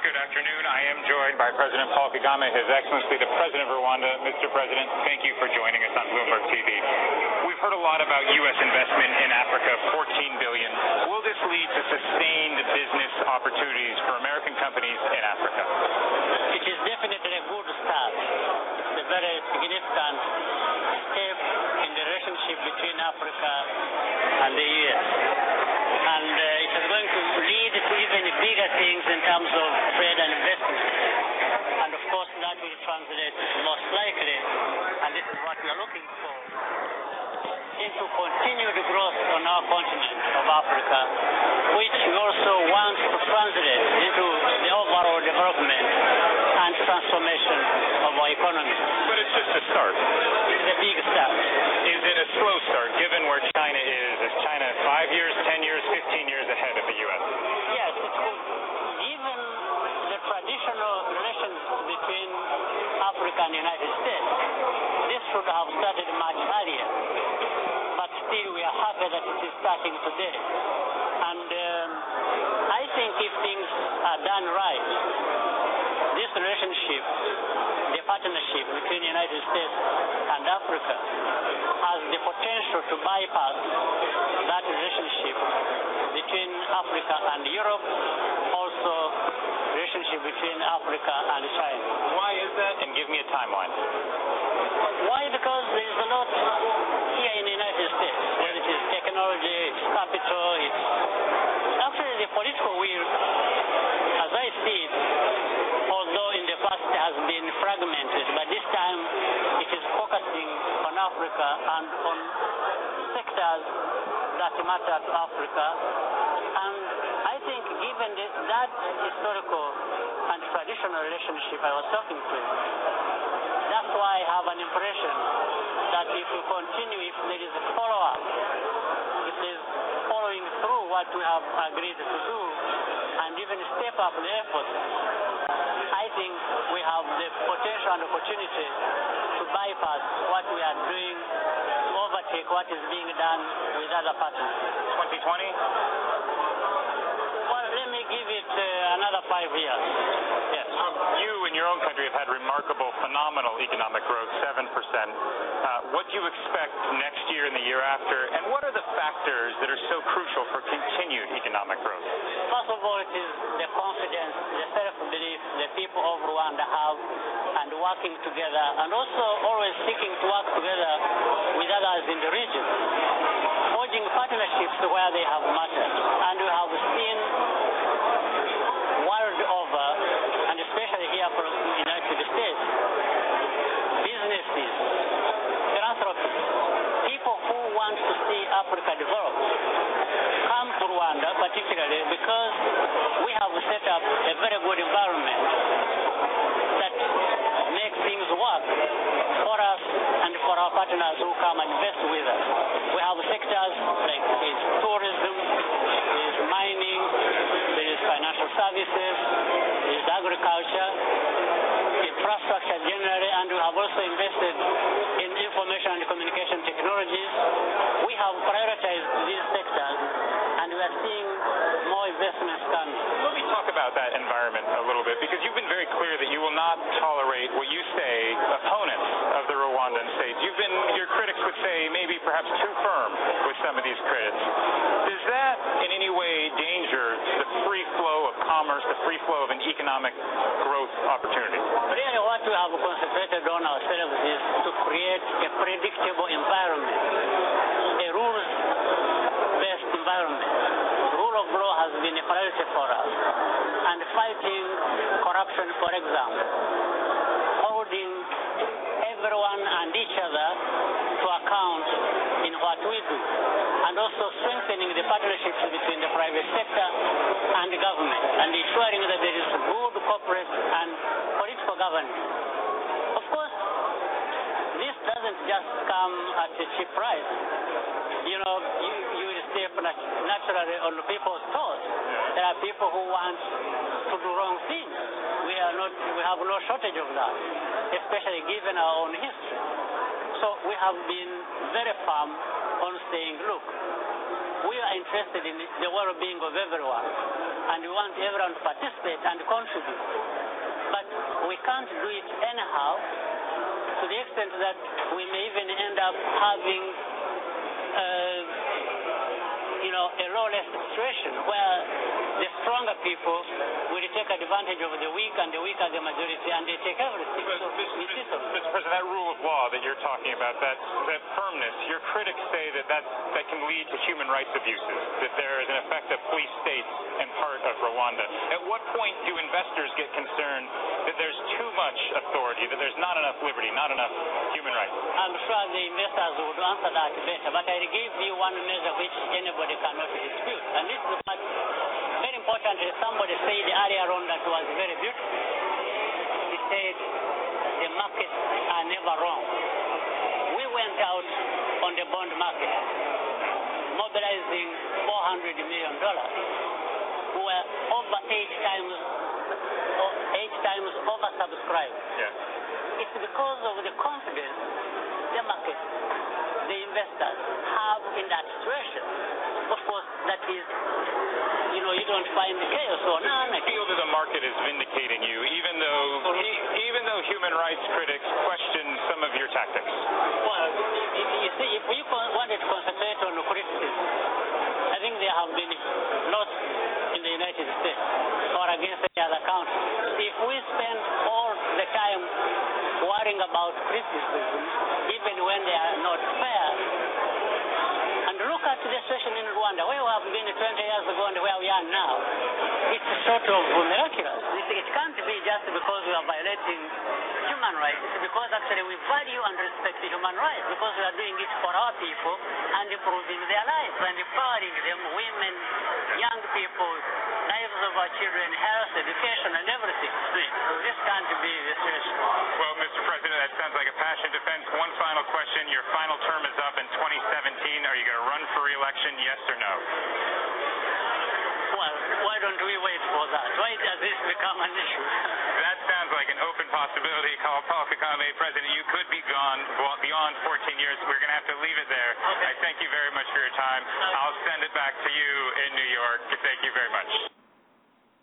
Good afternoon. I am joined by President Paul Kagame, His Excellency the President of Rwanda. Mr. President, thank you for joining us on Bloomberg TV. We've heard a lot about U.S. investment in Africa, $14 billion. Will this lead to sustained business opportunities for American companies in Africa? It is definitely a good start. It's a very significant step in the relationship between Africa and the U.S. And it is going to lead to even bigger things in terms of trade and investment. And of course, that will translate most likely, and this is what we are looking for, into continued growth on our continent of Africa, which we also want to translate into the overall development and transformation of our economy. But it's just a start. It's a big start. Is it a slow start, given where China is? Is China 5 years, 10 years, 15 years ahead of the U.S.? Yes, it's good. Given the traditional relations between Africa and the United States, this should have started much earlier. But still, we are happy that it is starting today. And I think if things are done right, this relationship, the partnership between the United States and Africa, has the potential to bypass that relationship between Africa and Europe, also relationship between Africa and China. Why is that? And give me a timeline. Why? Because there is a lot here in the United States. Whether it is technology, it's capital, it's actually the political will, as I see it, although in the past it has been fragmented, but this time it is focusing on Africa and on sectors that matter to Africa. And I think given that historical and traditional relationship I was talking to, that's why I have an impression that if we continue, if there is a follow-up, if there is following through what we have agreed to do, and even step up the effort, I think we have the potential and opportunity to bypass what we are doing, to overtake what is being done with other partners. 2020? Well, let me give it another 5 years. Yes. You in your own country have had remarkable, phenomenal economic growth, 7%. What do you expect next year and the year after? And what are the factors that are so crucial for continued economic growth? First of all, it is the confidence, the self-belief the people of Rwanda have, and working together, and also always seeking to work together with others in the region, forging partnerships where they have mattered. And we have seen world over, and especially here from the United States, businesses, philanthropy, people who want to see Africa develop come to Rwanda, particularly because we have set up a very good environment that makes things work for us and for our partners who come and invest with us. We have sectors like tourism, there is mining, there is financial services, there is agriculture, infrastructure generally, and we have also invested in information and communication technologies. We have prioritized these sectors, and we are seeing more investments coming. Let me talk about that environment a little bit, because you've been very clear that you will not tolerate what you say opponents of the Rwandan state. Your critics would say maybe perhaps too firm with some of these critics. Does that in any way danger the free flow of commerce, the free flow of an economic growth opportunity? Really, what we have concentrated on ourselves is to create a predictable environment, a rules-based environment. Rule of law has been a priority for us. And fighting corruption, for example, holding everyone and each other to account in what we do, and also strengthening the partnerships between the private sector and the government, and ensuring that there is good corporate and political governance. Of course, this doesn't just come at a cheap price. You know, you will step naturally on people's toes. There are people who want to do wrong things. We have no shortage of that, especially given our own history. So we have been very firm on saying, look, we are interested in the well-being of everyone, and we want everyone to participate and contribute. But we can't do it anyhow, to the extent that we may even end up having a lawless situation where the stronger people will take advantage of the weak, and the weak are the majority, and they take everything. So Mr. President, that rule of law that you're talking about, that firmness, your critics say that can lead to human rights abuses, that there is, in effect, a police state in part of Rwanda. At what point do investors get concerned that there's too much authority, that there's not enough liberty, not enough human rights? I'm sure the investors would answer that better, but I'll give you one measure which anybody cannot dispute. And this is what, very importantly, somebody said earlier on that was very beautiful. He said, the markets are never wrong. We went out on the bond market, mobilizing $400 million. We were over 8 times oversubscribed. Yeah. It's because of the confidence the market, the investors have in that situation. Of course, that is, you don't find the chaos or none. I feel that the market is vindicating you, even though human rights critics question some of your tactics. Well, you see, if we wanted to concentrate on criticism, I think there have been lots in the United States or against any other country. If we spend all the time worrying about criticism, even when they are not fair, and look at the situation in Rwanda, where we have been 20 years ago and where we are now, it's sort of miraculous. It can't be just because we are violating human rights. It's because actually we value and respect human rights, because we are doing it for our people and improving their lives and empowering them, women, young people, lives of our children, health, education, and everything. So this can't be the situation. Well, Mr. President, that sounds like a passionate defense. One final question. Your final term is up in 2017. Are you going to run for re-election, yes or no? Well, why don't we wait for that? Why does this become an issue? That sounds like an open possibility. Paul Kagame, President, you could be gone beyond 14 years. We're going to have to leave it there. Okay. I thank you very much for your time. I'll send it back to you in New York. Thank you very much.